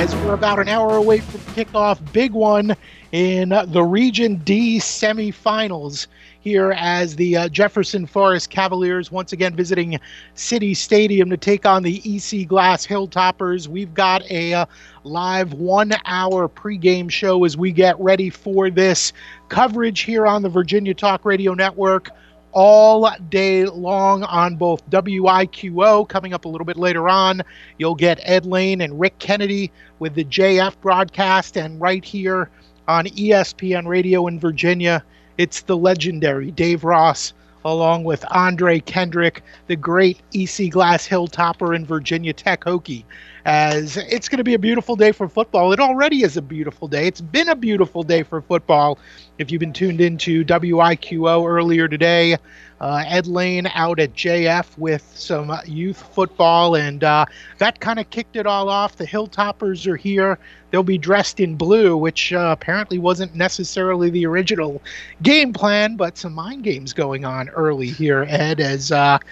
as we're about an hour away from kickoff. Big one in the Region D semifinals here as the Jefferson Forest Cavaliers once again visiting City Stadium to take on the EC Glass Hilltoppers. We've got a live 1 hour pregame show as we get ready for this coverage here on the Virginia Talk Radio Network all day long on both WIQO. Coming up a little bit later on, you'll get Ed Lane and Rick Kennedy with the JF broadcast, and right here on ESPN Radio in Virginia, it's the legendary Dave Ross along with Andre Kendrick, the great EC Glass Hilltopper and Virginia Tech Hokie, as it's going to be a beautiful day for football. It already is a beautiful day. It's been a beautiful day for football. If you've been tuned into WIQO earlier today, Ed Lane out at JF with some youth football, and that kind of kicked it all off. The Hilltoppers are here. They'll be dressed in blue, which apparently wasn't necessarily the original game plan, but some mind games going on early here, Ed, as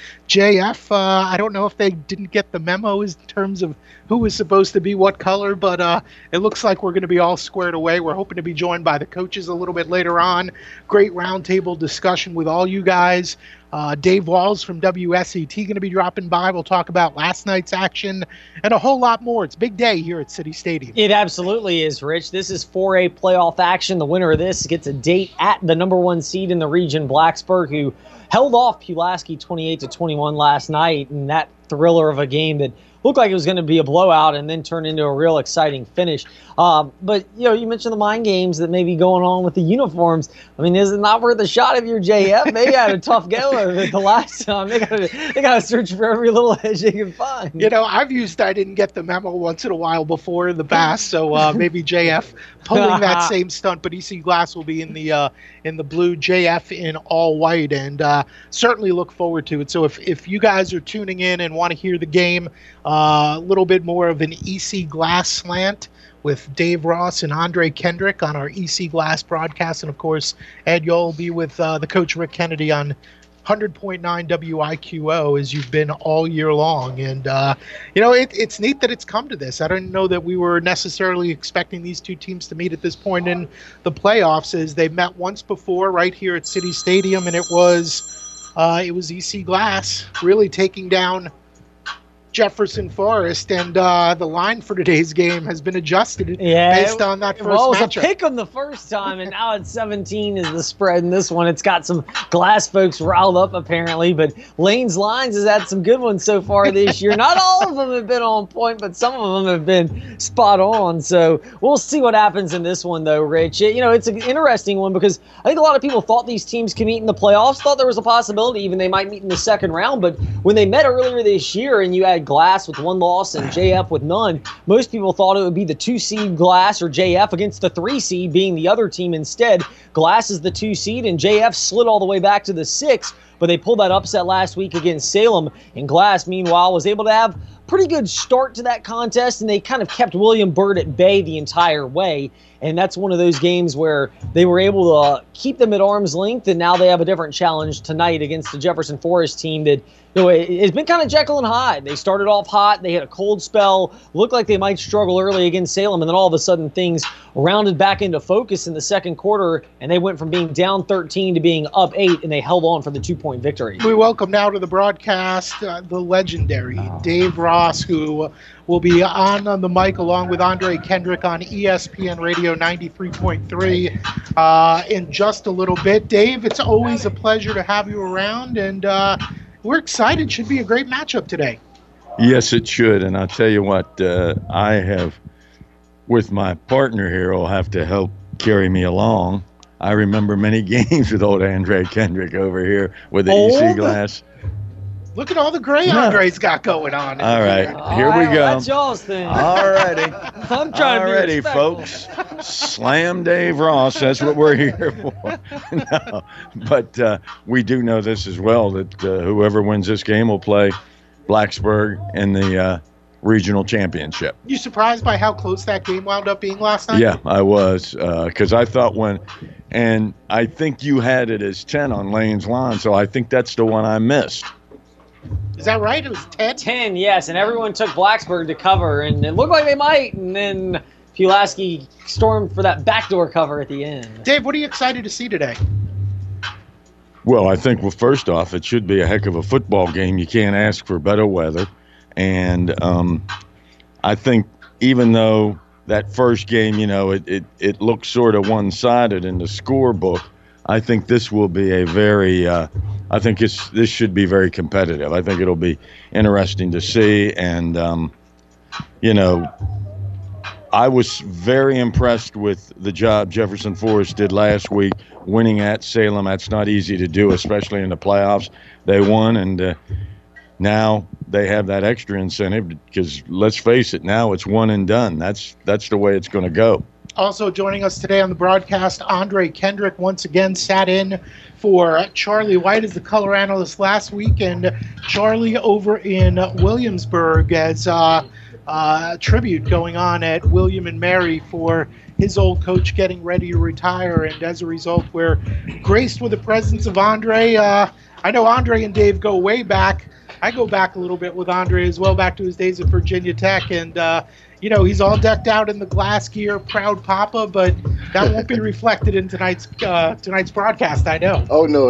JF, I don't know if they didn't get the memo in terms of who was supposed to be what color, but it looks like we're going to be all squared away. We're hoping to be joined by the coaches a little bit later on. Great roundtable discussion with all you guys. Dave Walls from WSET going to be dropping by. We'll talk about last night's action and a whole lot more. It's a big day here at City Stadium. It absolutely is, Rich. This is 4A playoff action. The winner of this gets a date at the number one seed in the region, Blacksburg, who held off Pulaski 28-21 last night in that thriller of a game that looked like it was going to be a blowout and then turned into a real exciting finish. But, you mentioned the mind games that may be going on with the uniforms. I mean, is it not worth a shot if you're JF? They had a tough go of it the last time. They got to search for every little edge they can find. I've used I didn't get the memo once in a while before in the past, so maybe JF pulling that same stunt, but EC Glass will be in the blue, JF in all white, and certainly look forward to it. So if you guys are tuning in and want to hear the game, a little bit more of an EC Glass slant with Dave Ross and Andre Kendrick on our EC Glass broadcast. And, of course, Ed, you'll be with the coach Rick Kennedy on 100.9 WIQO as you've been all year long. And, it's neat that it's come to this. I don't know that we were necessarily expecting these two teams to meet at this point in the playoffs, as they've met once before right here at City Stadium, and it was EC Glass really taking down Jefferson Forest, and the line for today's game has been adjusted based on that first matchup. Well, it was a pick 'em the first time, and now it's 17 is the spread in this one. It's got some Glass folks riled up, apparently, but Lane's Lines has had some good ones so far this year. Not all of them have been on point, but some of them have been spot on. So we'll see what happens in this one, though, Rich. It's an interesting one because I think a lot of people thought these teams could meet in the playoffs, thought there was a possibility even they might meet in the second round, but when they met earlier this year and you had Glass with one loss and JF with none, most people thought it would be the 2-seed Glass or JF against the 3-seed being the other team instead. Glass is the 2-seed and JF slid all the way back to the 6, but they pulled that upset last week against Salem, and Glass, meanwhile, was able to have pretty good start to that contest, and they kind of kept William Byrd at bay the entire way. And that's one of those games where they were able to keep them at arm's length, and now they have a different challenge tonight against the Jefferson Forest team that, it's been kind of Jekyll and Hyde. They started off hot, they had a cold spell, looked like they might struggle early against Salem, and then all of a sudden things rounded back into focus in the second quarter, and they went from being down 13 to being up 8, and they held on for the 2-point victory. We welcome now to the broadcast the legendary Dave Ross, who will be on the mic along with Andre Kendrick on ESPN Radio 93.3 in just a little bit. Dave, it's always a pleasure to have you around, and we're excited. Should be a great matchup today. Yes, it should. And I'll tell you what, I have, with my partner here, will have to help carry me along. I remember many games with old Andre Kendrick over here with the EC Glass. Look at all the gray Andre's got going on. All right, here we go. That's y'all's thing. All righty. I'm trying to be respectful. Folks. Slam Dave Ross. That's what we're here for. No, but we do know this as well, that whoever wins this game will play Blacksburg in the regional championship. You surprised by how close that game wound up being last night? Yeah, I was, because I thought and I think you had it as 10 on Lane's Line, so I think that's the one I missed. Is that right? It was 10? 10, yes, and everyone took Blacksburg to cover, and it looked like they might, and then Pulaski stormed for that backdoor cover at the end. Dave, what are you excited to see today? Well, I think, first off, it should be a heck of a football game. You can't ask for better weather. And I think even though that first game, it looked sort of one-sided in the scorebook, I think this will be a very this should be very competitive. I think it'll be interesting to see. And, I was very impressed with the job Jefferson Forest did last week, winning at Salem. That's not easy to do, especially in the playoffs. They won, and now they have that extra incentive because, let's face it, now it's one and done. That's the way it's going to go. Also joining us today on the broadcast, Andre Kendrick once again sat in for Charlie White as the color analyst last week, and Charlie over in Williamsburg as tribute going on at William and Mary for his old coach getting ready to retire, and as a result we're graced with the presence of Andre. I know Andre and Dave go way back. I go back a little bit with Andre as well, back to his days at Virginia Tech, and he's all decked out in the glass gear, proud papa, but that won't be reflected in tonight's broadcast, I know. Oh, no.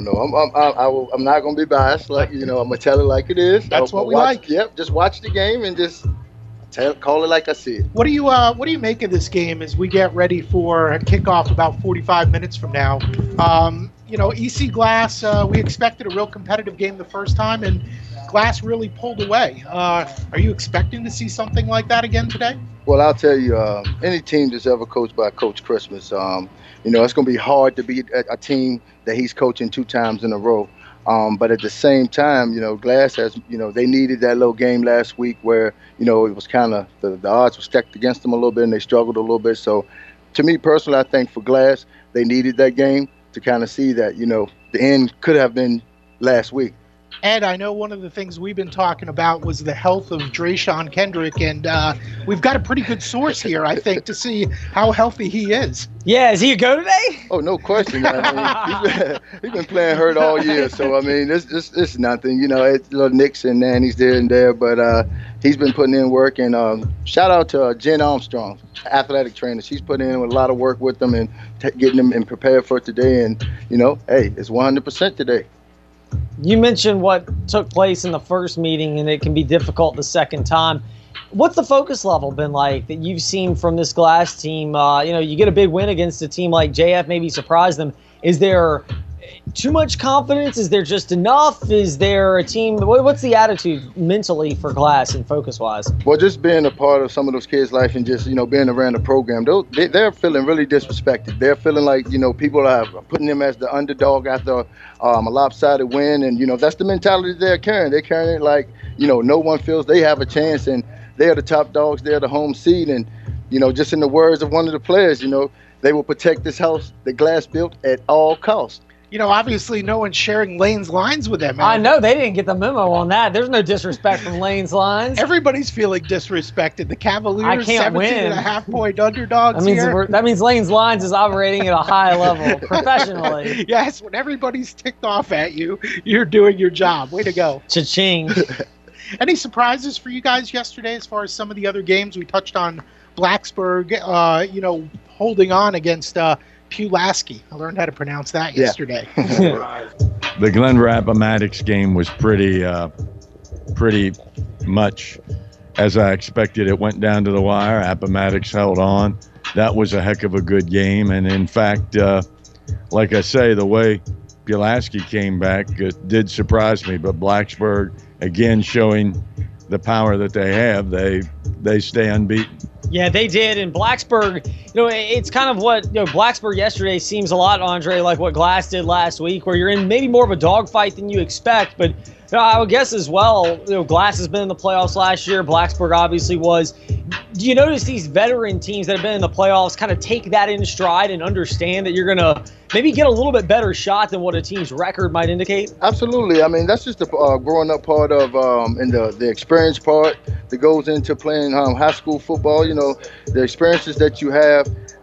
I'm not going to be biased. Like, I'm going to tell it like it is. That's what we like. Yep, just watch the game and just call it like I see it. What do you make of this game as we get ready for a kickoff about 45 minutes from now? EC Glass, we expected a real competitive game the first time, and Glass really pulled away. Are you expecting to see something like that again today? Well, I'll tell you, any team that's ever coached by Coach Christmas, it's going to be hard to beat a team that he's coaching 2 times in a row. But at the same time, Glass has, they needed that little game last week where, it was kind of, the odds were stacked against them a little bit and they struggled a little bit. So to me personally, I think for Glass, they needed that game to kind of see that, the end could have been last week. Ed, I know one of the things we've been talking about was the health of Drayshawn Kendrick, and we've got a pretty good source here, I think, to see how healthy he is. Yeah, is he a go today? Oh, no question. He's been playing hurt all year, so it's nothing. It's little nicks and nannies there and there, but he's been putting in work. And shout out to Jen Armstrong, athletic trainer. She's putting in a lot of work with them and getting them and prepared for today. And hey, it's 100% today. You mentioned what took place in the first meeting, and it can be difficult the second time. What's the focus level been like that you've seen from this Glass team? You get a big win against a team like JF, maybe surprise them. Is there too much confidence? Is there just enough? Is there a team? What's the attitude mentally for Glass and focus-wise? Well, just being a part of some of those kids' life and just, being around the program, they're feeling really disrespected. They're feeling like, people are putting them as the underdog after a lopsided win. And, that's the mentality they're carrying. They're carrying it like, no one feels they have a chance and they're the top dogs. They're the home seed. And, just in the words of one of the players, they will protect this house that Glass built at all costs. Obviously no one's sharing Lane's lines with them. I know, they didn't get the memo on that. There's no disrespect from Lane's lines. Everybody's feeling disrespected. The Cavaliers, 17.5-point underdogs here. That means Lane's lines is operating at a high level professionally. Yes, when everybody's ticked off at you, you're doing your job. Way to go. Cha-ching. Any surprises for you guys yesterday as far as some of the other games? We touched on Blacksburg, holding on against Pulaski. I learned how to pronounce that yesterday. The Glenver Appomattox game was pretty much as I expected. It went down to the wire. Appomattox held on. That was a heck of a good game. And in fact, like I say, the way Pulaski came back did surprise me. But Blacksburg, again, showing the power that they have, they stay unbeaten. Yeah, they did. And Blacksburg, it's kind of what, Blacksburg yesterday seems a lot, Andre, like what Glass did last week, where you're in maybe more of a dogfight than you expect. But I would guess as well, Glass has been in the playoffs last year. Blacksburg obviously was. Do you notice these veteran teams that have been in the playoffs kind of take that in stride and understand that you're going to maybe get a little bit better shot than what a team's record might indicate? Absolutely. I mean, that's just the growing up part of and the experience part that goes into playing high school football. The experiences that you have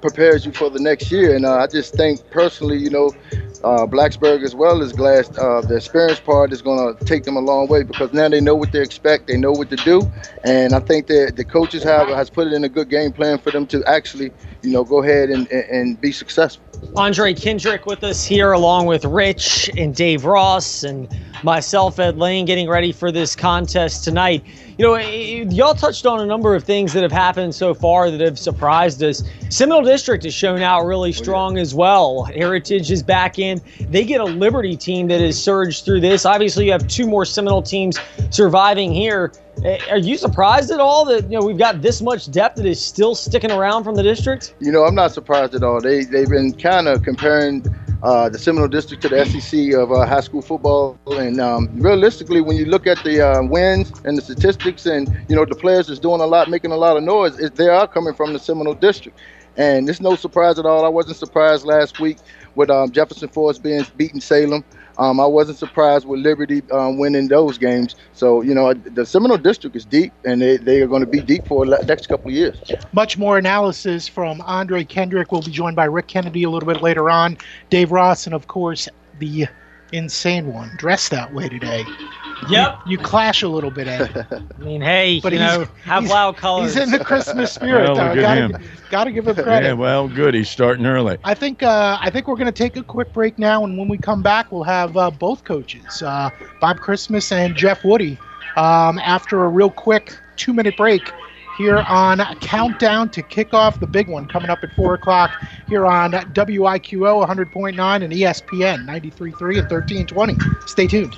prepares you for the next year. And I just think personally, Blacksburg as well as Glass, the experience part is going to take them a long way, because now they know what to expect, they know what to do, and I think that the coaches has put it in a good game plan for them to actually, go ahead and be successful. Andre Kendrick with us here, along with Rich and Dave Ross and myself, Ed Lane, getting ready for this contest tonight. Y'all touched on a number of things that have happened so far that have surprised us. Seminole District has shown out really strong as well. Heritage is back in. They get a Liberty team that has surged through this. Obviously, you have two more Seminole teams surviving here. Are you surprised at all that we've got this much depth that is still sticking around from the district? I'm not surprised at all. They've been kind of comparing the Seminole District to the SEC of high school football, and realistically, when you look at the wins and the statistics, and the players that's doing a lot, making a lot of noise, they are coming from the Seminole District, and it's no surprise at all. I wasn't surprised last week with Jefferson Forest beating Salem. I wasn't surprised with Liberty winning those games. So, the Seminole District is deep, and they are going to be deep for the next couple of years. Much more analysis from Andre Kendrick. We'll be joined by Rick Kennedy a little bit later on. Dave Ross, and, of course, the insane one, dressed that way today. Yep. You clash a little bit, Ed. I mean, hey, but have loud colors. He's in the Christmas spirit. Got to give him credit. Yeah, well, good. He's starting early. I think we're going to take a quick break now, and when we come back, we'll have both coaches, Bob Christmas and Jeff Woody, after a real quick 2-minute break here on Countdown to kick off the big one coming up at 4 o'clock here on WIQO 100.9 and ESPN 93.3 and 1320. Stay tuned.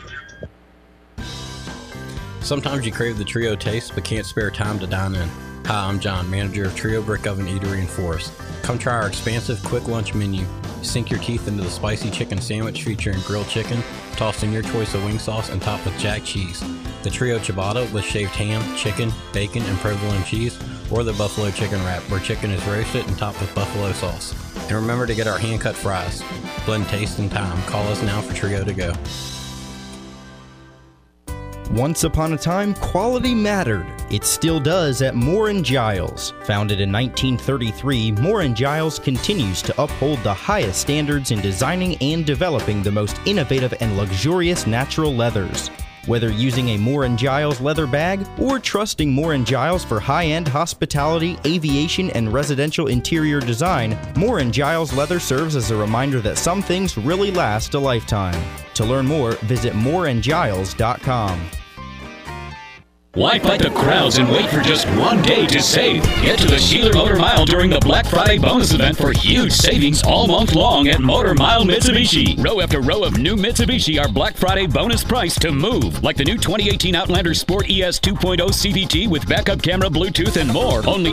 Sometimes you crave the Trio taste but can't spare time to dine in. Hi, I'm John, manager of Trio Brick Oven Eatery in Forest. Come try our expansive quick lunch menu. Sink your teeth into the spicy chicken sandwich featuring grilled chicken, tossed in your choice of wing sauce and topped with jack cheese. The Trio Ciabatta with shaved ham, chicken, bacon, and provolone cheese, or the Buffalo Chicken Wrap where chicken is roasted and topped with buffalo sauce. And remember to get our hand-cut fries. Blend taste and time. Call us now for Trio to go. Once upon a time, quality mattered. It still does at Moore & Giles. Founded in 1933, Moore & Giles continues to uphold the highest standards in designing and developing the most innovative and luxurious natural leathers. Whether using a Moore & Giles leather bag or trusting Moore & Giles for high-end hospitality, aviation, and residential interior design, Moore & Giles leather serves as a reminder that some things really last a lifetime. To learn more, visit mooreandgiles.com. Why fight the crowds and wait for just one day to save? Get to the Sheeler Motor Mile during the Black Friday bonus event for huge savings all month long at Motor Mile Mitsubishi. Row after row of new Mitsubishi are Black Friday bonus price to move, like the new 2018 Outlander Sport ES 2.0 CVT with backup camera, Bluetooth, and more. Only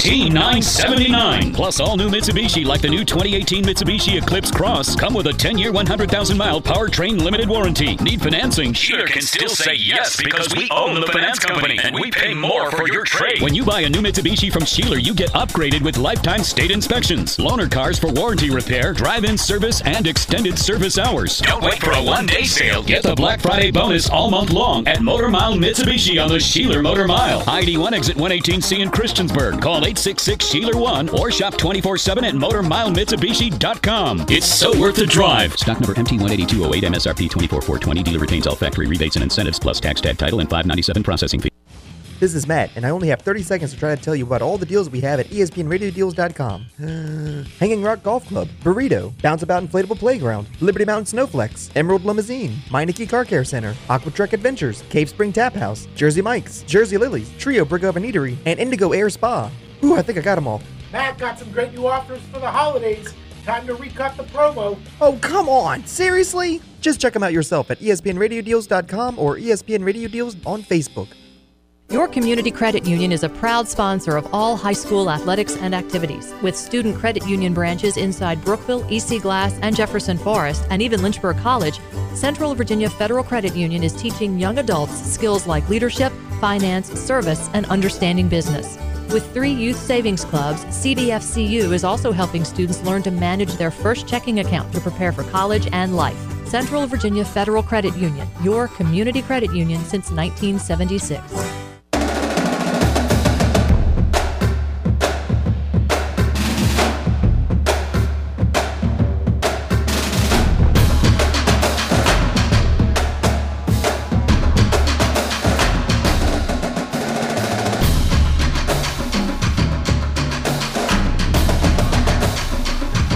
$18,979. Plus all new Mitsubishi, like the new 2018 Mitsubishi Eclipse Cross, come with a 10-year, 100,000-mile powertrain limited warranty. Need financing? Sheeler can still say yes because we own the finance company. And we pay more for your trade. When you buy a new Mitsubishi from Sheeler, you get upgraded with lifetime state inspections, loaner cars for warranty repair, drive-in service, and extended service hours. Don't wait for a one-day sale. Get the Black Friday bonus all month long at Motor Mile Mitsubishi on the Sheeler Motor Mile. ID1 exit 118C in Christiansburg. Call 866-SHEELER1 or shop 24/7 at MotorMileMitsubishi.com. It's so worth the drive. Stock number MT18208, MSRP 24,420. Dealer retains all factory rebates and incentives plus tax, tag, title, and $5.97 processing fee. This is Matt, and I only have 30 seconds to try to tell you about all the deals we have at ESPNRadioDeals.com. Hanging Rock Golf Club, Burrito, Bounce About Inflatable Playground, Liberty Mountain Snowflex, Emerald Limousine, Meineke Car Care Center, Aqua Truck Adventures, Cave Spring Tap House, Jersey Mike's, Jersey Lilies, Trio Brick Oven Eatery, and Indigo Air Spa. Ooh, I think I got them all. Matt got some great new offers for the holidays. Time to recut the promo. Oh, come on. Seriously? Just check them out yourself at ESPNRadioDeals.com or ESPN Radio Deals on Facebook. Your community credit union is a proud sponsor of all high school athletics and activities, with student credit union branches inside Brookville, EC Glass, and Jefferson Forest, and even Lynchburg College. Central Virginia Federal Credit Union is teaching young adults skills like leadership, finance, service, and understanding business. With 3 youth savings clubs, CDFCU is also helping students learn to manage their first checking account to prepare for college and life. Central Virginia Federal Credit Union, your community credit union since 1976.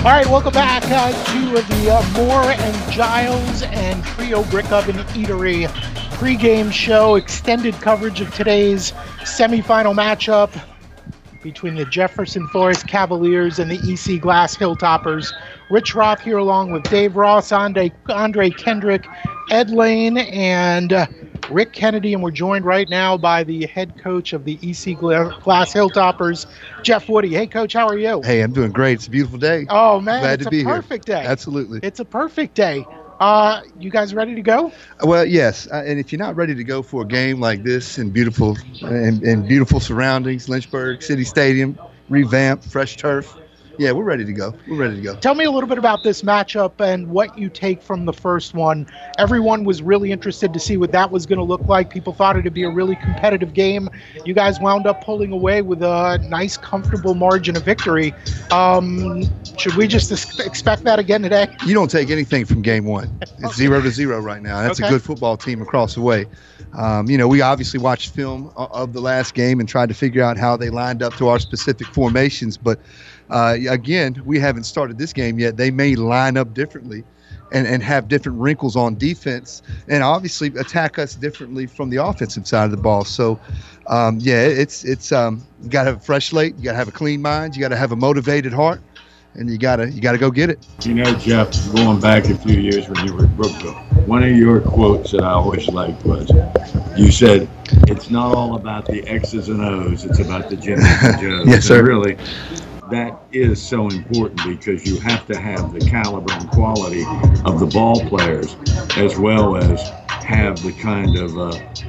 All right, welcome back to the Moore and Giles and Trio Brick Oven Eatery pregame show. Extended coverage of today's semifinal matchup between the Jefferson Forest Cavaliers and the EC Glass Hilltoppers. Rich Roth here along with Dave Ross, Andre Kendrick, Ed Lane, and Rick Kennedy, and we're joined right now by the head coach of the EC Glass Hilltoppers, Jeff Woody. Hey, Coach, how are you? Hey, I'm doing great. It's a beautiful day. Oh, man, Glad it's to be a perfect day. Absolutely. It's a perfect day. You guys ready to go? Well, yes. And if you're not ready to go for a game like this in beautiful surroundings, Lynchburg City Stadium, revamped, fresh turf, yeah, we're ready to go. We're ready to go. Tell me a little bit about this matchup and what you take from the first one. Everyone was really interested to see what that was going to look like. People thought it would be a really competitive game. You guys wound up pulling away with a nice, comfortable margin of victory. Should we just expect that again today? You don't take anything from game one. It's 0-0 right now. That's a good football team across the way. We obviously watched film of the last game and tried to figure out how they lined up to our specific formations, but again, we haven't started this game yet. They may line up differently and have different wrinkles on defense and obviously attack us differently from the offensive side of the ball. So, it's you got to have a fresh slate. You got to have a clean mind. You got to have a motivated heart, and you got to go get it. You know, Jeff, going back a few years when you were at Brookville, one of your quotes that I always liked was, you said, it's not all about the X's and O's, it's about the Jimmys and Joes. Yes, sir. And really, that is so important because you have to have the caliber and quality of the ball players as well as have the kind of,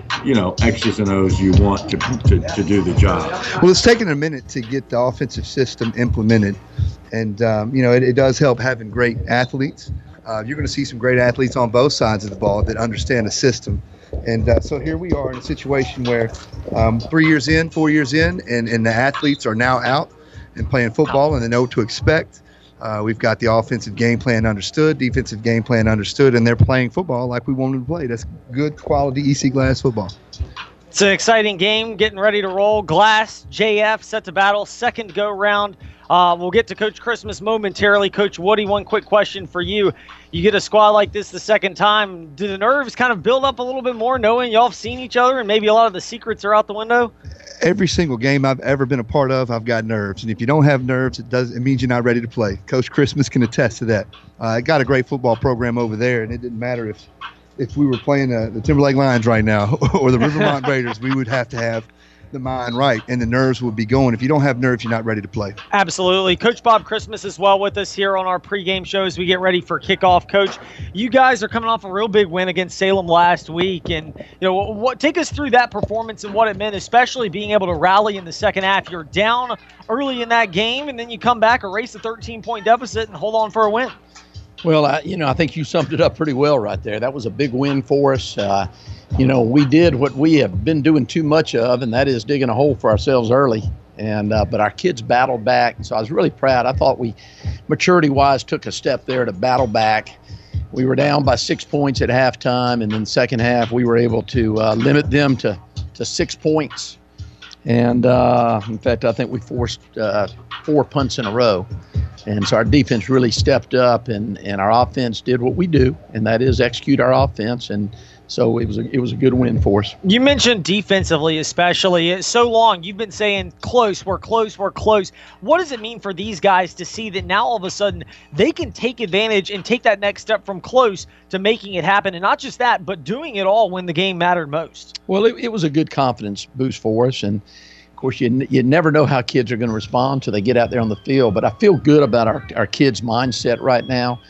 X's and O's you want to do the job. Well, it's taken a minute to get the offensive system implemented. And, it does help having great athletes. You're going to see some great athletes on both sides of the ball that understand the system. And so here we are in a situation where 4 years in, and the athletes are now out and playing football, and they know what to expect. We've got the offensive game plan understood, defensive game plan understood, and they're playing football like we wanted to play. That's good quality EC Glass football. It's an exciting game, getting ready to roll. Glass, JF, set to battle, second go-round. We'll get to Coach Christmas momentarily. Coach Woody, one quick question for you. You get a squad like this the second time. Do the nerves kind of build up a little bit more knowing y'all have seen each other and maybe a lot of the secrets are out the window? Every single game I've ever been a part of, I've got nerves. And if you don't have nerves, it means you're not ready to play. Coach Christmas can attest to that. I got a great football program over there, and it didn't matter if we were playing the Timberlake Lions right now or the Rivermont Raiders, we would have to have the mind right, and the nerves would be going. If you don't have nerves, you're not ready to play. Absolutely. Coach Bob Christmas is well with us here on our pregame show as we get ready for kickoff. Coach, you guys are coming off a real big win against Salem last week, and take us through that performance and what it meant, especially being able to rally in the second half. You're down early in that game, and then you come back, erase a 13-point deficit, and hold on for a win. Well, I think you summed it up pretty well right there. That was a big win for us. We did what we have been doing too much of, and that is digging a hole for ourselves early. And but our kids battled back, so I was really proud. I thought we, maturity-wise, took a step there to battle back. We were down by 6 points at halftime, and then second half we were able to limit them to 6 points. And in fact, I think we forced 4 punts in a row. And so our defense really stepped up, and our offense did what we do, and that is execute our offense. And so it was a good win for us. You mentioned defensively especially. It's so long you've been saying close, we're close, we're close. What does it mean for these guys to see that now all of a sudden they can take advantage and take that next step from close to making it happen? And not just that, but doing it all when the game mattered most. Well, it was a good confidence boost for us. And of course, you never know how kids are going to respond till they get out there on the field. But I feel good about our kids' mindset right now.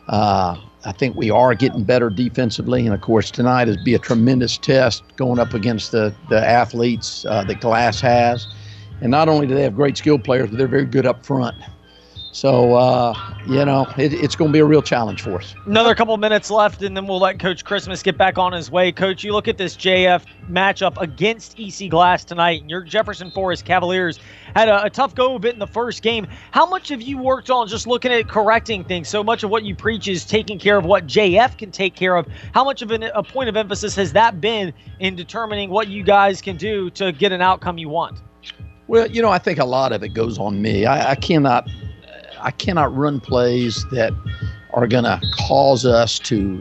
I think we are getting better defensively. And, of course, tonight is be a tremendous test going up against the athletes that Glass has. And not only do they have great skilled players, but they're very good up front. So, it's going to be a real challenge for us. Another couple minutes left, and then we'll let Coach Christmas get back on his way. Coach, you look at this JF matchup against EC Glass tonight, and your Jefferson Forest Cavaliers had a tough go of it in the first game. How much have you worked on just looking at correcting things? So much of what you preach is taking care of what JF can take care of. How much of a point of emphasis has that been in determining what you guys can do to get an outcome you want? Well, I think a lot of it goes on me. I cannot I cannot run plays that are going to cause us to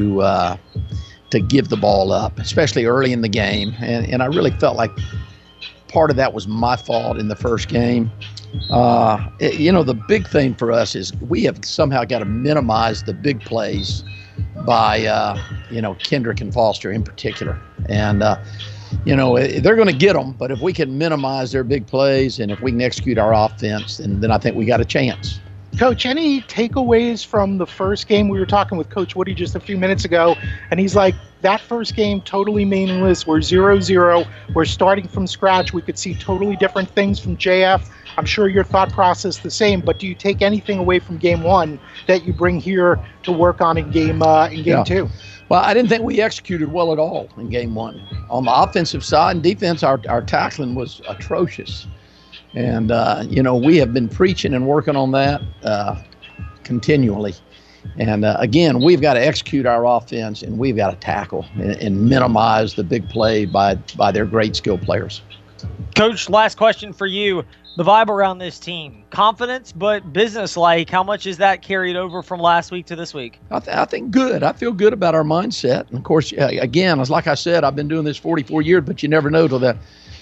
give the ball up, especially early in the game. And I really felt like part of that was my fault in the first game. The big thing for us is we have somehow got to minimize the big plays by, Kendrick and Foster in particular. And, they're going to get them, but if we can minimize their big plays and if we can execute our offense, then I think we got a chance. Coach, any takeaways from the first game? We were talking with Coach Woody just a few minutes ago, and he's like, that first game, totally meaningless. We're 0-0. We're starting from scratch. We could see totally different things from JF. I'm sure your thought process the same, but do you take anything away from game one that you bring here to work on in game two? Well, I didn't think we executed well at all in game one. On the offensive side and defense, our tackling was atrocious. And, we have been preaching and working on that continually. And, again, we've got to execute our offense, and we've got to tackle and minimize the big play by their great skill players. Coach, last question for you. The vibe around this team, confidence but business-like, how much is that carried over from last week to this week? I think good. I feel good about our mindset. And, of course, again, like I said, I've been doing this 44 years, but you never know till that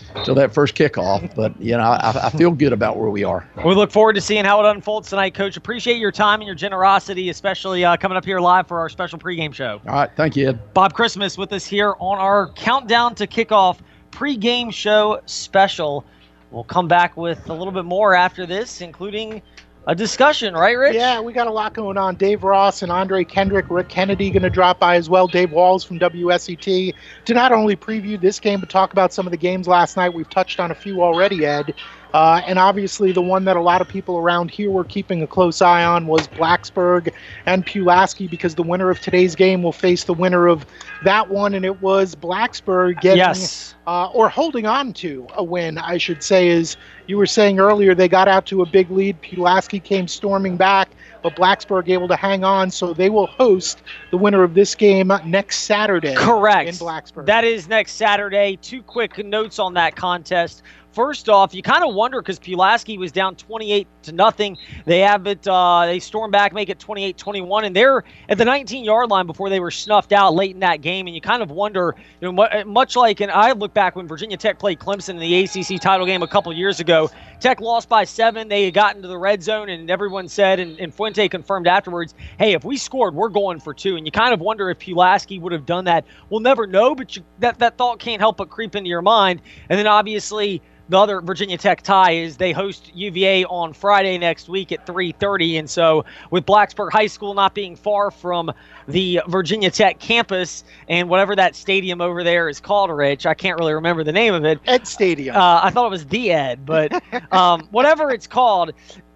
first kickoff. But, I feel good about where we are. We look forward to seeing how it unfolds tonight, Coach. Appreciate your time and your generosity, especially coming up here live for our special pregame show. All right. Thank you, Ed. Bob Christmas with us here on our Countdown to Kickoff pregame show special. We'll come back with a little bit more after this, including a discussion, right, Rich? Yeah, we got a lot going on. Dave Ross and Andre Kendrick, Rick Kennedy going to drop by as well. Dave Walls from WSET to not only preview this game, but talk about some of the games last night. We've touched on a few already, Ed. And obviously the one that a lot of people around here were keeping a close eye on was Blacksburg and Pulaski, because the winner of today's game will face the winner of that one, and it was Blacksburg getting or holding on to a win, I should say. As you were saying earlier, they got out to a big lead. Pulaski came storming back, but Blacksburg able to hang on, so they will host the winner of this game next Saturday. Correct. In Blacksburg. That is next Saturday. 2 quick notes on that contest. First off, you kind of wonder, because Pulaski was down 28-0. They have it. They storm back, make it 28-21, and they're at the 19-yard line before they were snuffed out late in that game. And you kind of wonder, much like, and I look back when Virginia Tech played Clemson in the ACC title game a couple years ago. Tech lost by 7. They had gotten into the red zone, and everyone said, and Fuente confirmed afterwards, hey, if we scored, we're going for 2. And you kind of wonder if Pulaski would have done that. We'll never know, but that thought can't help but creep into your mind. And then obviously, the other Virginia Tech tie is they host UVA on Friday next week at 3:30. And so with Blacksburg High School not being far from the Virginia Tech campus and whatever that stadium over there is called, Rich, I can't really remember the name of it. Ed Stadium. I thought it was the Ed, but whatever it's called,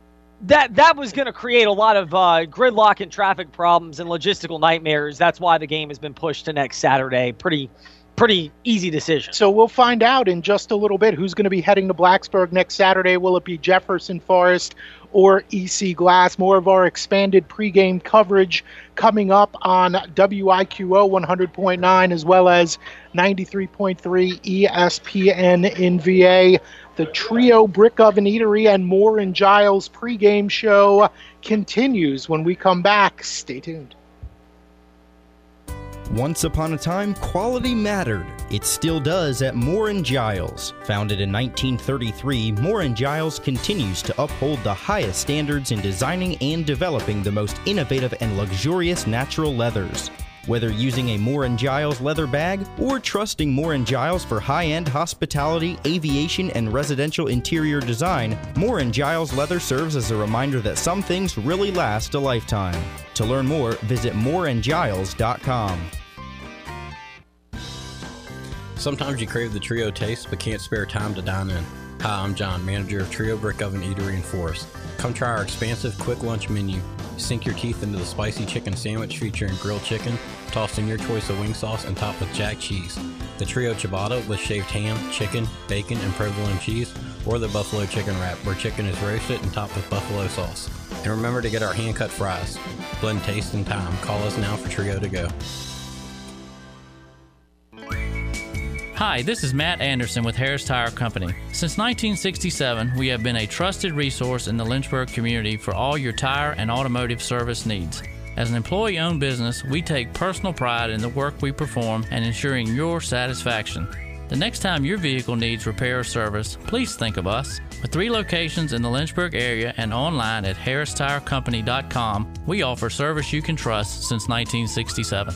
that was going to create a lot of gridlock and traffic problems and logistical nightmares. That's why the game has been pushed to next Saturday. Pretty easy decision. So we'll find out in just a little bit who's going to be heading to Blacksburg next Saturday. Will it be Jefferson Forest or EC Glass? More of our expanded pregame coverage coming up on WIQO 100.9 as well as 93.3 ESPN in VA. The Trio Brick Oven Eatery and Moore and Giles pregame show continues when we come back. Stay tuned. Once upon a time, quality mattered. It still does at Moore & Giles. Founded in 1933, Moore & Giles continues to uphold the highest standards in designing and developing the most innovative and luxurious natural leathers. Whether using a Moore & Giles leather bag or trusting Moore & Giles for high-end hospitality, aviation, and residential interior design, Moore & Giles leather serves as a reminder that some things really last a lifetime. To learn more, visit mooreandgiles.com. Sometimes you crave the Trio taste but can't spare time to dine in. Hi, I'm John, manager of Trio Brick Oven Eatery in Forest. Come try our expansive quick lunch menu. Sink your teeth into the spicy chicken sandwich featuring grilled chicken, tossed in your choice of wing sauce and topped with jack cheese. The Trio Ciabatta with shaved ham, chicken, bacon, and provolone cheese, or the Buffalo Chicken Wrap where chicken is roasted and topped with buffalo sauce. And remember to get our hand-cut fries. Blend taste and time. Call us now for Trio to go. Hi, this is Matt Anderson with Harris Tire Company. Since 1967, we have been a trusted resource in the Lynchburg community for all your tire and automotive service needs. As an employee-owned business, we take personal pride in the work we perform and ensuring your satisfaction. The next time your vehicle needs repair or service, please think of us. With 3 locations in the Lynchburg area and online at harristirecompany.com, we offer service you can trust since 1967.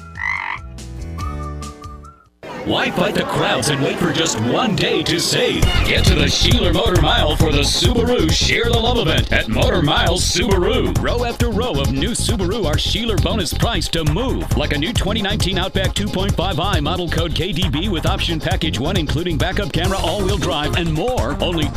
Why fight the crowds and wait for just one day to save? Get to the Sheeler Motor Mile for the Subaru Share the Love event at Motor Mile Subaru. Row after row of new Subaru are Sheeler bonus priced to move. Like a new 2019 Outback 2.5i model code KDB with option package 1 including backup camera, all-wheel drive, and more. Only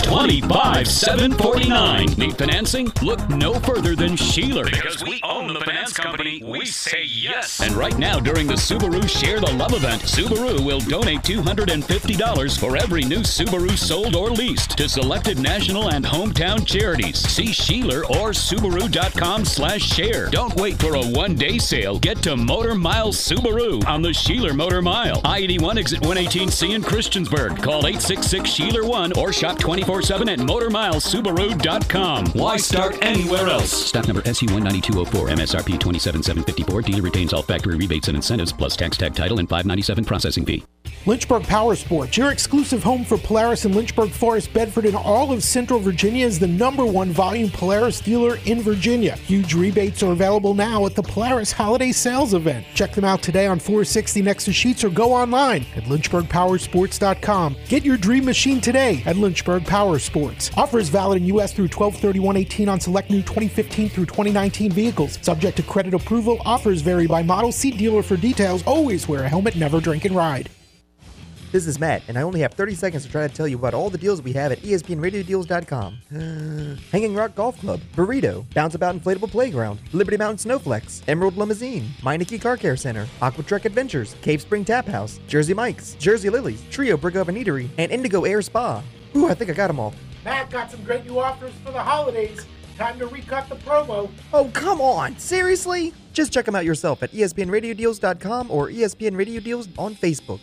$25,749. Need financing? Look no further than Sheeler. Because we own the finance company, we say yes. And right now during the Subaru Share the Love event, Subaru will donate $250 for every new Subaru sold or leased to selected national and hometown charities. See Sheeler or Subaru.com/share. Don't wait for a one-day sale. Get to Motor Mile Subaru on the Sheeler Motor Mile. I-81 exit 118C in Christiansburg. Call 866-SHEELER1 or shop 24/7 at MotorMileSubaru.com. Why start anywhere else? Stock number SU19204, MSRP 27,754. Dealer retains all factory rebates and incentives plus tax tag title and $5.97 processing fee. Lynchburg Power Sports, your exclusive home for Polaris in Lynchburg, Forest, Bedford, and all of Central Virginia, is the #1 volume Polaris dealer in Virginia. Huge rebates are available now at the Polaris Holiday Sales event. Check them out today on 460 next to Sheets or go online at lynchburgpowersports.com. Get your dream machine today at Lynchburg Power Sports. Offers valid in U.S. through 12/31/18 on select new 2015 through 2019 vehicles. Subject to credit approval. Offers vary by model. See dealer for details. Always wear a helmet, never drink and ride. This is Matt, and I only have 30 seconds to try to tell you about all the deals we have at ESPNRadioDeals.com. Hanging Rock Golf Club, Burrito, Bounce About Inflatable Playground, Liberty Mountain Snowflex, Emerald Limousine, Meineke Car Care Center, Aqua Trek Adventures, Cave Spring Tap House, Jersey Mike's, Jersey Lilies, Trio Brick Oven Eatery, and Indigo Air Spa. Ooh, I think I got them all. Matt got some great new offers for the holidays. Time to recut the promo. Oh, come on. Seriously? Just check them out yourself at ESPNRadioDeals.com or ESPN Radio Deals on Facebook.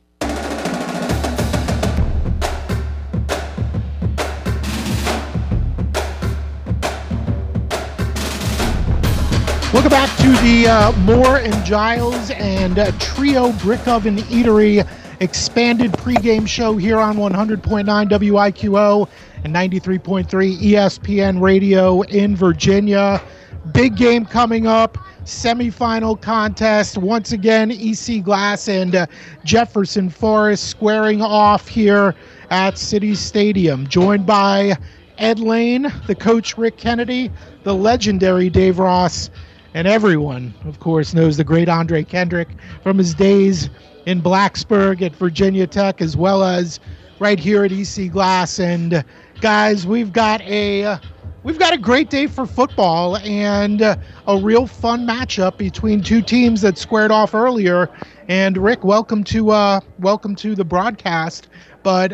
Welcome back to the Moore and Giles and Trio Brick Oven Eatery expanded pregame show here on 100.9 WIQO and 93.3 ESPN Radio in Virginia. Big game coming up, semifinal contest. Once again, EC Glass and Jefferson Forest squaring off here at City Stadium. Joined by Ed Lane, the coach Rick Kennedy, the legendary Dave Ross, and everyone, of course, knows the great Andre Kendrick from his days in Blacksburg at Virginia Tech, as well as right here at EC Glass. And guys, we've got a great day for football and a real fun matchup between two teams that squared off earlier. And Rick, welcome to the broadcast. But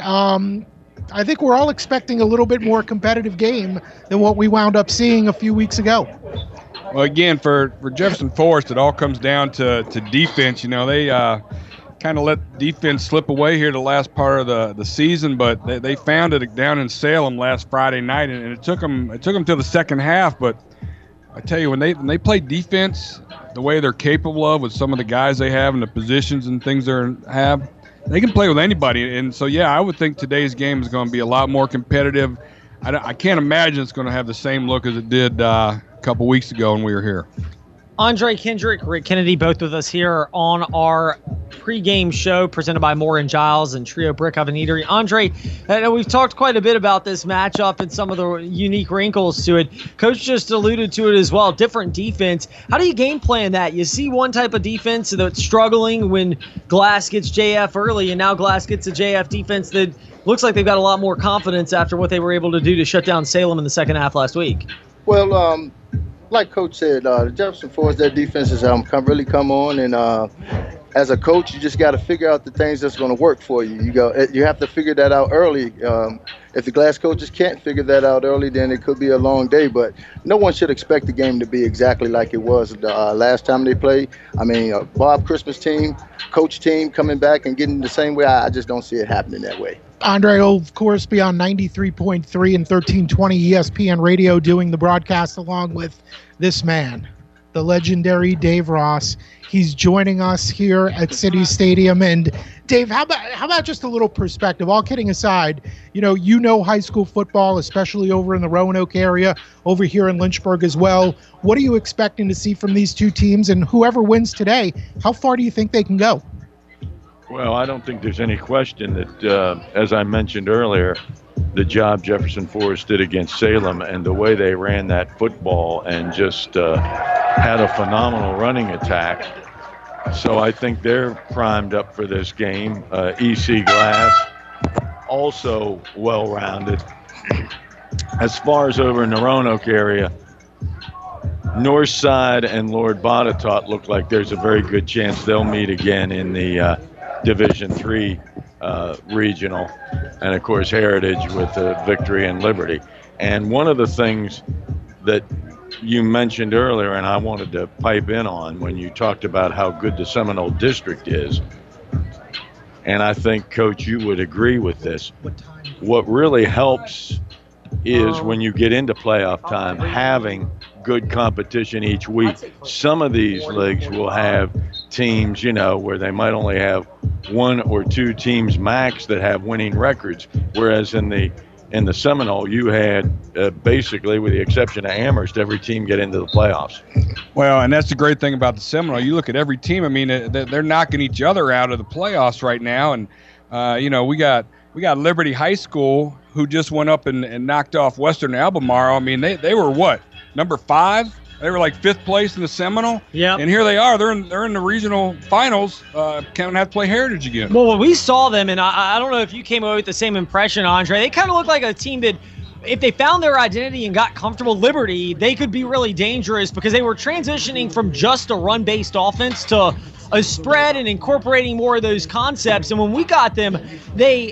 I think we're all expecting a little bit more competitive game than what we wound up seeing a few weeks ago. Well, again, for Jefferson Forest, it all comes down to defense. You know, they kind of let defense slip away here the last part of the season, but they found it down in Salem last Friday night, and it took them till the second half. But I tell you, when they play defense the way they're capable of with some of the guys they have and the positions and things they have, they can play with anybody. And so, yeah, I would think today's game is going to be a lot more competitive. I can't imagine it's going to have the same look as it did a couple weeks ago when we were here. Andre Kendrick, Rick Kennedy, both with us here on our pregame show presented by Moore and Giles and Trio Brick Oven Eatery. Andre, I know we've talked quite a bit about this matchup and some of the unique wrinkles to it. Coach just alluded to it as well. Different defense. How do you game plan that? You see one type of defense that's struggling when Glass gets JF early, and now Glass gets a JF defense that looks like they've got a lot more confidence after what they were able to do to shut down Salem in the second half last week. Well, like Coach said, the Jefferson Forest, their defense has really come on, and as a coach, you just got to figure out the things that's going to work for you. You have to figure that out early. If the glass coaches can't figure that out early, then it could be a long day. But no one should expect the game to be exactly like it was the last time they played. I mean, Bob Christmas team, coach team coming back and getting the same way, I just don't see it happening that way. Andre will, of course, be on 93.3 and 1320 ESPN radio doing the broadcast along with this man, the legendary Dave Ross. He's joining us here at City Stadium. And Dave, how about just a little perspective? All kidding aside, you know high school football, especially over in the Roanoke area, over here in Lynchburg as well. What are you expecting to see from these two teams? And whoever wins today, how far do you think they can go? Well, I don't think there's any question that, as I mentioned earlier, the job Jefferson Forest did against Salem and the way they ran that football and just had a phenomenal running attack. So I think they're primed up for this game. EC Glass, also well-rounded. As far as over in the Roanoke area, Northside and Lord Botetourt look like there's a very good chance they'll meet again in the Division III regional, and of course Heritage with Victory and Liberty. And one of the things that you mentioned earlier, and I wanted to pipe in on when you talked about how good the Seminole District is, and I think, Coach, you would agree with this, what really helps is when you get into playoff time, having good competition each week. Some of these leagues will have teams, where they might only have one or two teams max that have winning records, whereas in the Seminole, you had basically, with the exception of Amherst, every team get into the playoffs. Well, and that's the great thing about the Seminole. You look at every team. I mean, they're knocking each other out of the playoffs right now, and we got Liberty High School who just went up and knocked off Western Albemarle. I mean, they were what, number 5? They were like 5th place in the Seminole. Yeah. And here they are. They're in the regional finals. Can't have to play Heritage again. Well, when we saw them, and I don't know if you came away with the same impression, Andre, they kind of looked like a team that, if they found their identity and got comfortable Liberty, they could be really dangerous because they were transitioning from just a run-based offense to a spread and incorporating more of those concepts. And when we got them, they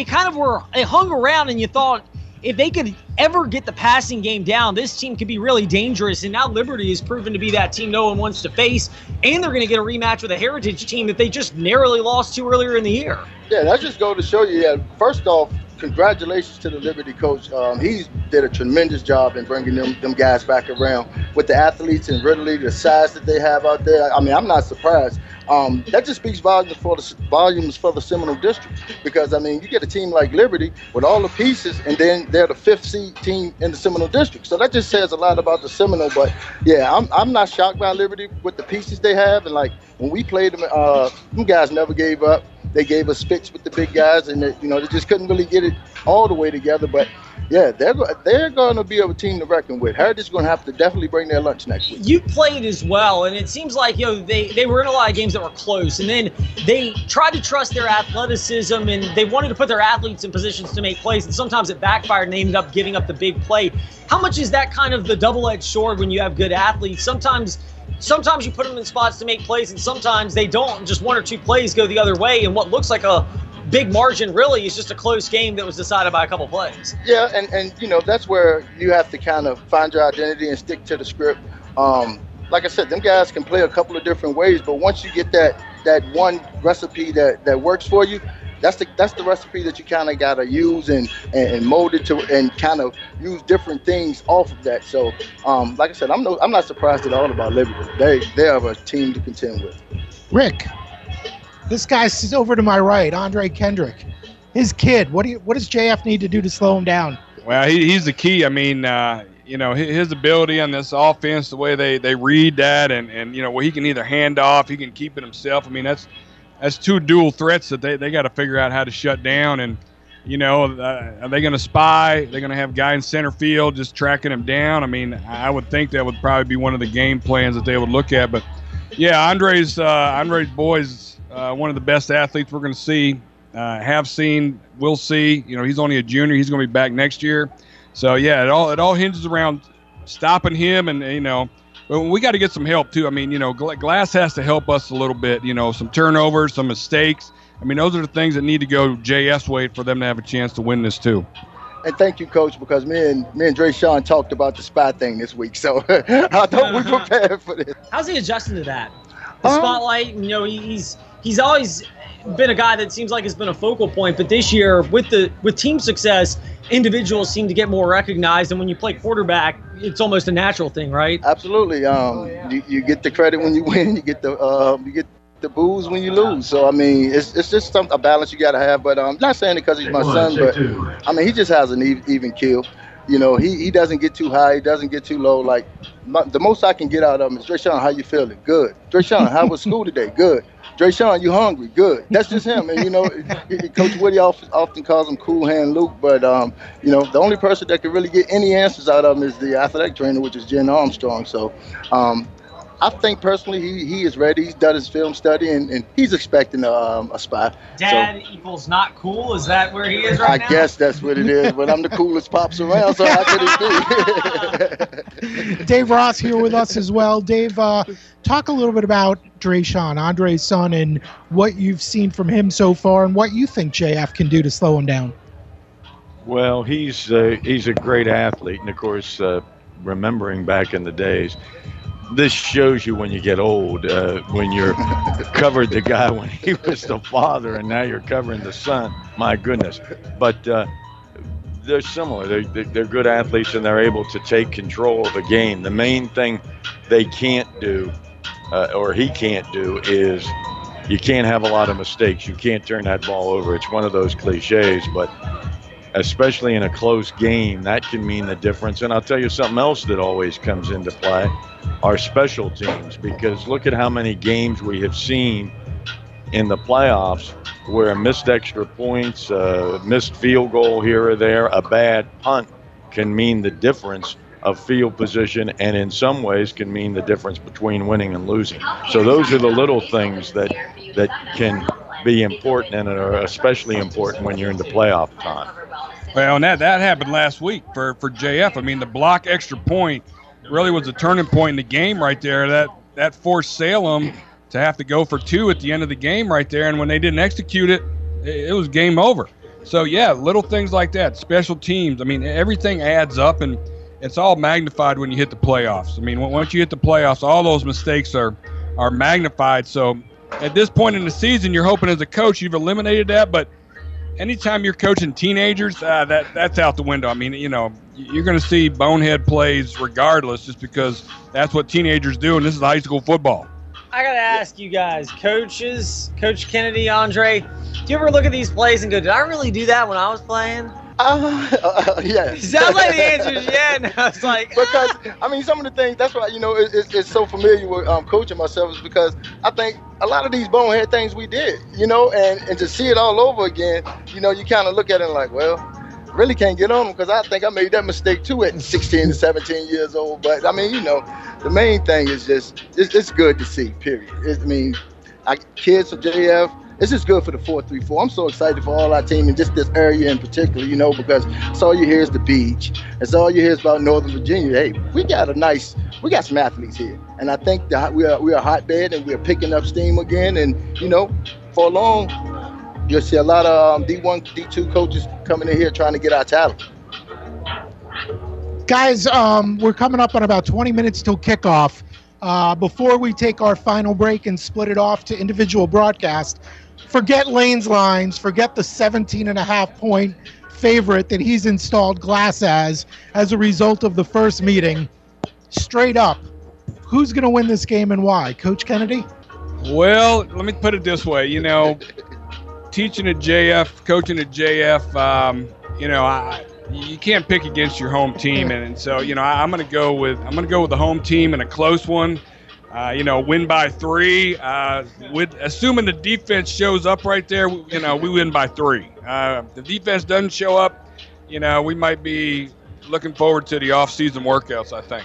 hung around, and you thought, if they could ever get the passing game down, this team could be really dangerous. And now Liberty has proven to be that team no one wants to face. And they're going to get a rematch with a Heritage team that they just narrowly lost to earlier in the year. Yeah, that's just go to show you. First off, congratulations to the Liberty coach. He did a tremendous job in bringing them guys back around with the athletes and Ridley, the size that they have out there. I mean, I'm not surprised. That just speaks volumes for the Seminole District, because I mean, you get a team like Liberty with all the pieces, and then they're the 5th seed team in the Seminole District. So that just says a lot about the Seminole. But yeah, I'm not shocked by Liberty with the pieces they have, and like when we played them, them guys never gave up. They gave us fits with the big guys, and they just couldn't really get it all the way together. But yeah, they're going to be a team to reckon with. Heritage is going to have to definitely bring their lunch next week. You played as well, and it seems like they were in a lot of games that were close, and then they tried to trust their athleticism, and they wanted to put their athletes in positions to make plays, and sometimes it backfired, and they ended up giving up the big play. How much is that kind of the double-edged sword when you have good athletes? Sometimes you put them in spots to make plays, and sometimes they don't, and just one or two plays go the other way, and what looks like a big margin really is just a close game that was decided by a couple plays. Yeah, and that's where you have to kind of find your identity and stick to the script. Like I said, them guys can play a couple of different ways, but once you get that one recipe that works for you, that's the recipe that you kind of got to use and mold it to, and kind of use different things off of that. So, like I said, I'm not surprised at all about Liberty. They are a team to contend with. Rick, this guy's over to my right, Andre Kendrick. His kid, what does JF need to do to slow him down? Well, he's the key. I mean, his ability on this offense, the way they read that, and where he can either hand off, he can keep it himself. I mean, that's two dual threats that they got to figure out how to shut down. And, are they going to spy? They're going to have a guy in center field just tracking him down. I mean, I would think that would probably be one of the game plans that they would look at. But, yeah, Andre's boy's one of the best athletes we're going to see, have seen, will see. He's only a junior. He's going to be back next year. So, yeah, it all hinges around stopping him and, But we got to get some help too. I mean, Glass has to help us a little bit. Some turnovers, some mistakes. I mean, those are the things that need to go JF's way for them to have a chance to win this too. And thank you, Coach, because me and Drayshawn talked about the spy thing this week, so I thought we prepared for this. How's he adjusting to that? The spotlight, he's always been a guy that seems like has been a focal point, but this year with team success, individuals seem to get more recognized, and when you play quarterback, it's almost a natural thing, right? Absolutely. You get the credit when you win, you get the boos when you lose. So I mean, it's just a balance you got to have. But I'm not saying it because he's my son, but I mean, he just has an even keel. He doesn't get too high, he doesn't get too low. Like the most I can get out of him is, Drayshawn, how you feeling? Good. Drayshawn, how was school today? Good. Drayshawn, you hungry? Good. That's just him. And Coach Woody often calls him Cool Hand Luke, but the only person that can really get any answers out of him is the athletic trainer, which is Jen Armstrong. So I think personally he is ready. He's done his film study, and he's expecting a spy. Dad equals not cool? Is that where he is right now? I guess that's what it is, but I'm the coolest pops around, so how could it be? Dave Ross here with us as well. Dave, talk a little bit about Drayshawn, Andre's son, and what you've seen from him so far and what you think JF can do to slow him down. Well, he's a great athlete, and of course, remembering back in the days, this shows you when you get old, when you're covered the guy when he was the father and now you're covering the son. My goodness. But they're similar. They're good athletes, and they're able to take control of the game. The main thing they can't do, or he can't do, is you can't have a lot of mistakes. You can't turn that ball over. It's one of those cliches, but especially in a close game, that can mean the difference. And I'll tell you something else that always comes into play, our special teams, because look at how many games we have seen in the playoffs where missed extra points, missed field goal here or there, a bad punt can mean the difference of field position, and in some ways can mean the difference between winning and losing. So those are the little things that can be important and are especially important when you're in the playoff time. Well, and that happened last week for JF. I mean, the block extra point really was a turning point in the game right there. That forced Salem to have to go for 2 at the end of the game right there, and when they didn't execute it, it was game over. So, yeah, little things like that, special teams. I mean, everything adds up, and it's all magnified when you hit the playoffs. I mean, once you hit the playoffs, all those mistakes are magnified. So at this point in the season, you're hoping as a coach you've eliminated that, but anytime you're coaching teenagers, that's out the window. I mean, you're going to see bonehead plays regardless, just because that's what teenagers do, and this is high school football. I got to ask you guys, coaches, Coach Kennedy, Andre, do you ever look at these plays and go, did I really do that when I was playing? Yeah. Sounds like the answer is yeah. No, it's like, because, I mean, some of the things, that's why, it's so familiar with coaching myself, is because I think a lot of these bonehead things we did, and to see it all over again, you kind of look at it like, well, really can't get on them, because I think I made that mistake too at 16 to 17 years old. But I mean, the main thing is just, it's good to see, period. Kids for JF, it's just good for the 4-3-4. I'm so excited for all our team in just this area in particular, because it's all you hear is the beach. It's all you hear is about Northern Virginia. Hey, we got some athletes here. And I think that we are a hotbed, and we're picking up steam again. And, for long, you'll see a lot of D1, D2 coaches coming in here trying to get our talent. Guys, we're coming up on about 20 minutes till kickoff. Before we take our final break and split it off to individual broadcast, forget Lane's lines, forget the 17.5-point favorite that he's installed Glass as a result of the first meeting. Straight up, who's going to win this game and why? Coach Kennedy? Well, let me put it this way. Teaching at JF, coaching at JF, you can't pick against your home team, and so I'm going to go with the home team in a close one. Win by 3. Assuming the defense shows up right there, we win by 3. If the defense doesn't show up, we might be looking forward to the off-season workouts, I think.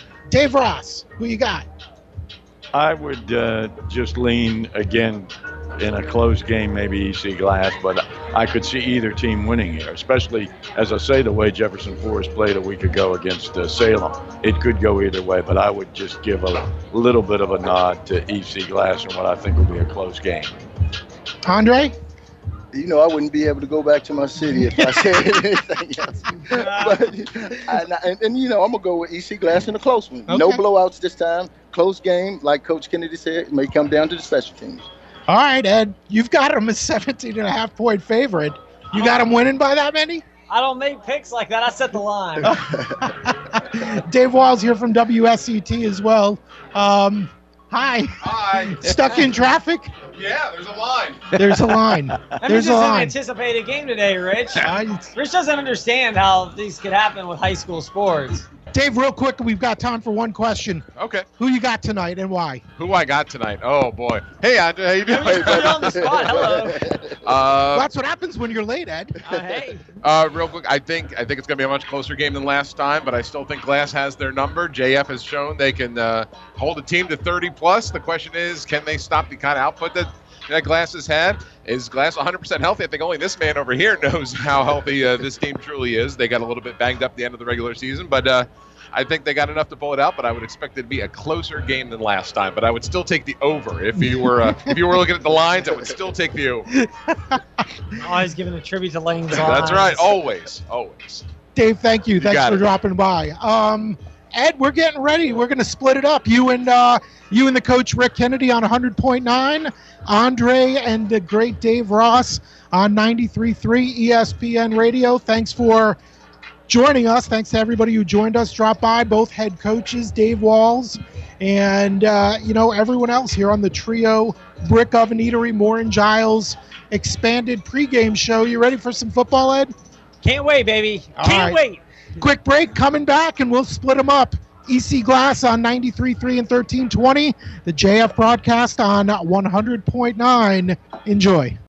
Dave Ross, who you got? I would just lean again in a close game, maybe EC Glass, but I could see either team winning here, especially, as I say, the way Jefferson Forest played a week ago against Salem. It could go either way, but I would just give a little bit of a nod to EC Glass in what I think will be a close game. Andre? You know, I wouldn't be able to go back to my city if I said anything else. And you know, I'm going to go with EC Glass in a close one. Okay. No blowouts this time. Close game, like Coach Kennedy said, it may come down to the special teams. All right, Ed, you've got him a 17.5-point favorite. You got him winning by that many? I don't make picks like that. I set the line. Dave Walls here from WSET as well. Hi. Hi. Stuck in traffic? Yeah, there's a line. There's a line. There's an anticipated game today, Rich. Rich doesn't understand how these could happen with high school sports. Dave, real quick, we've got time for one question. Okay. Who you got tonight and why? Who I got tonight? Oh, boy. Hey, Andre, how you doing? Put it on the spot. Hello. That's what happens when you're late, Ed. Hey. Real quick, I think it's going to be a much closer game than last time, but I still think Glass has their number. JF has shown they can hold a team to 30-plus. The question is, can they stop the kind of output that Glass has had? Is Glass 100% healthy? I think only this man over here knows how healthy this team truly is. They got a little bit banged up at the end of the regular season, but I think they got enough to pull it out. But I would expect it to be a closer game than last time. But I would still take the over if you were looking at the lines. I would still take the over. Always giving a tribute to Lane's lines. That's right. Always. Dave, thank you. Thanks for it. dropping by. Ed, we're getting ready. We're going to split it up. You and the coach Rick Kennedy on 100.9, Andre and the great Dave Ross on 93.3 ESPN Radio. Thanks for joining us. Thanks to everybody who joined us. Drop by, both head coaches, Dave Walls, and everyone else here on the Trio Brick Oven Eatery, Moore and Giles expanded pregame show. You ready for some football, Ed? Can't wait, baby. Can't wait. Quick break, coming back, and we'll split them up. EC Glass on 93.3 and 1320. The JF broadcast on 100.9. Enjoy.